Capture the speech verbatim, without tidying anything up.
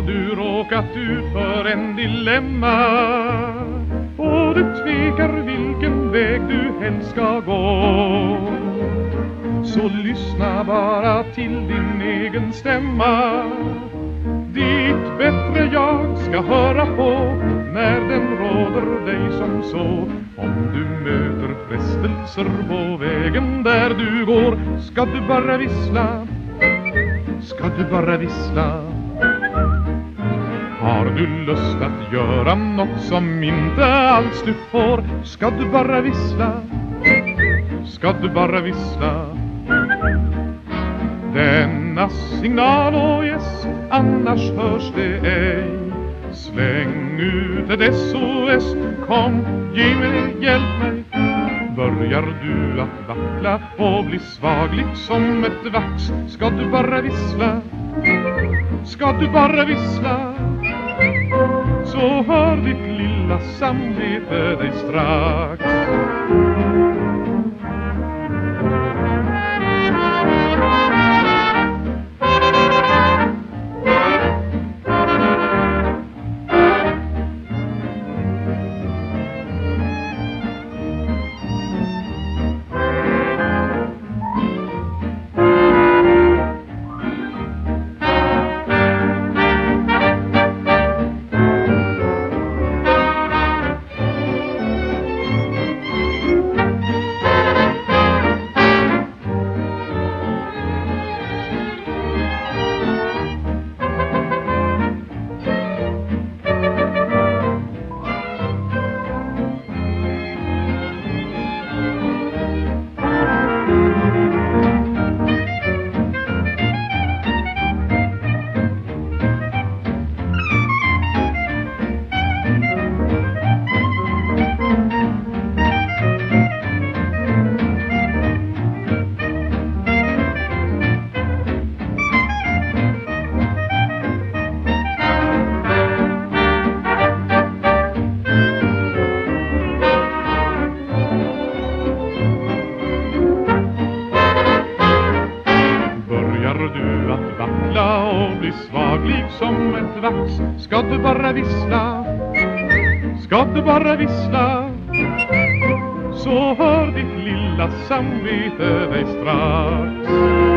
du råkat ut för en dilemma och du tvekar vilken väg du helst ska gå, så lyssna bara till din egen stämma. Ditt bättre jag ska höra på när den råder dig som så. Om du möter frestelser på vägen där du går, ska du bara vissla, ska du bara vissla. Har du lust att göra något som inte alls du får, ska du bara vissla, ska du bara vissla. Denna signal och yes, annars hörs det ej. Släng ut ett S O S, kom, ge mig, hjälp mig. Börjar du att vackla och bli svaglig som ett vax, ska du bara vissla, ska du bara vissla. Så hör ditt lilla samvete dig strax. Du att vackla och bli svaglig som ett vax, ska du bara vissla, ska du bara vissla. Så hör ditt lilla samvete dig strax.